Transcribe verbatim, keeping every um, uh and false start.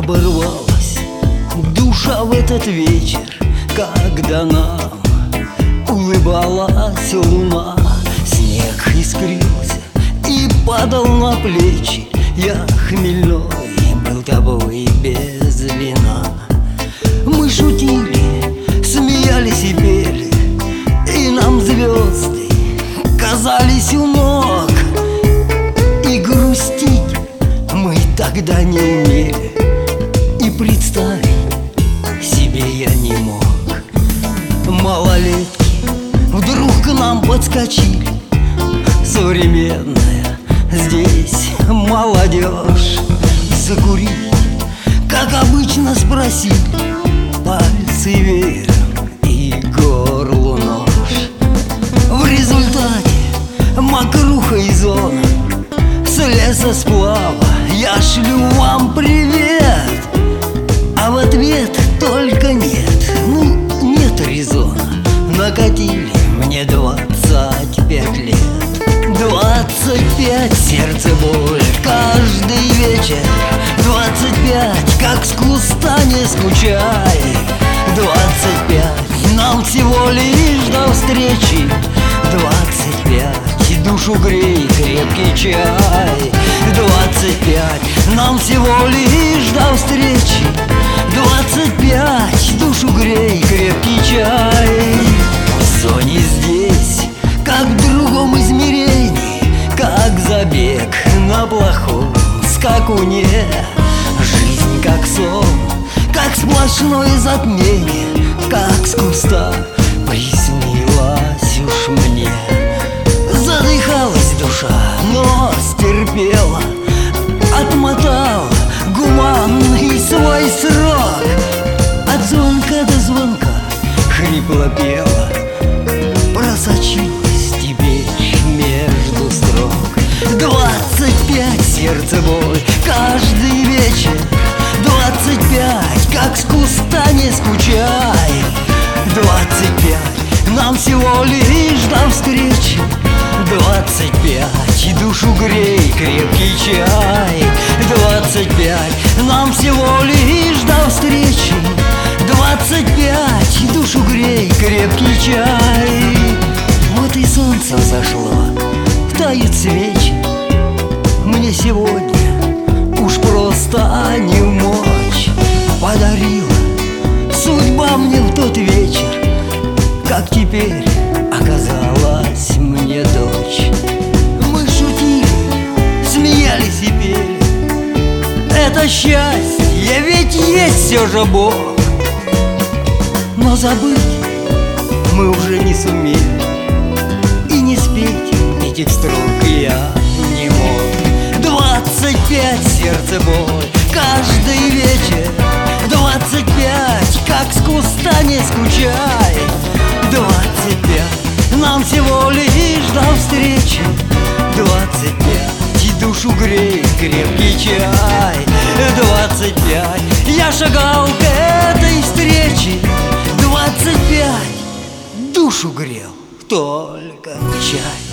оборвалась душа в этот вечер, когда нам улыбалась луна. Снег искрился и падал на плечи. Я хмельной был тобой без вина. Мы шутили, смеялись и пели, и нам звезды казались у ног. И грустить мы тогда не умели, и представить себе я не мог. Малолетки вдруг к нам подскочили, современная здесь молодежь. Закурить, как обычно, спросили, пальцы вверх и горлу нож. В результате мокруха и зона, с лесосплава я шлю вам привет, а в ответ только нет, ну нет резона. Накатили мне двадцать пять лет. Двадцать пять, сердце боль каждый вечер. Двадцать пять, как с куста не скучай. Двадцать пять, нам всего лишь до встречи. Двадцать пять, душу грей крепкий чай. Двадцать пять, нам всего лишь до встречи. Двадцать пять, душу грей крепкий чай. В зоне здесь, как в другом измерении, как забег на плохом скакуне. Жизнь как сон, как сплошное затмение, как с куста приснилась уж мне. Задыхалась душа, но стерпела, отмотала гуманный свой срок. От звонка до звонка хрипло пела, просочилась теперь между строк. Двадцать пять, сердце боль каждый вечер. Двадцать пять, как с куста не скучай. Двадцать пять, нам всего лишь до встречи. Двадцать пять, душу грей крепкий чай. Двадцать пять, нам всего лишь до встречи. Двадцать пять, душу грей крепкий чай. Вот и солнце взошло, тают свечи. Мне сегодня уж просто не мочь. Подарила судьба мне в тот вечер, как теперь оказалась мне дочь. Мы шутили, смеялись и пели, это счастье ведь есть все же Бог. Но забыть мы уже не сумели, и не спеть этих строк я не мог. Двадцать пять, сердце боль каждый вечер. Двадцать пять, как с куста не скучай. Двадцать пять, нам всего лишь до встречи. Двадцать пять, душу грей крепкий чай. Двадцать пять, я шагал к этой встрече. Двадцать пять, душу грел только чай.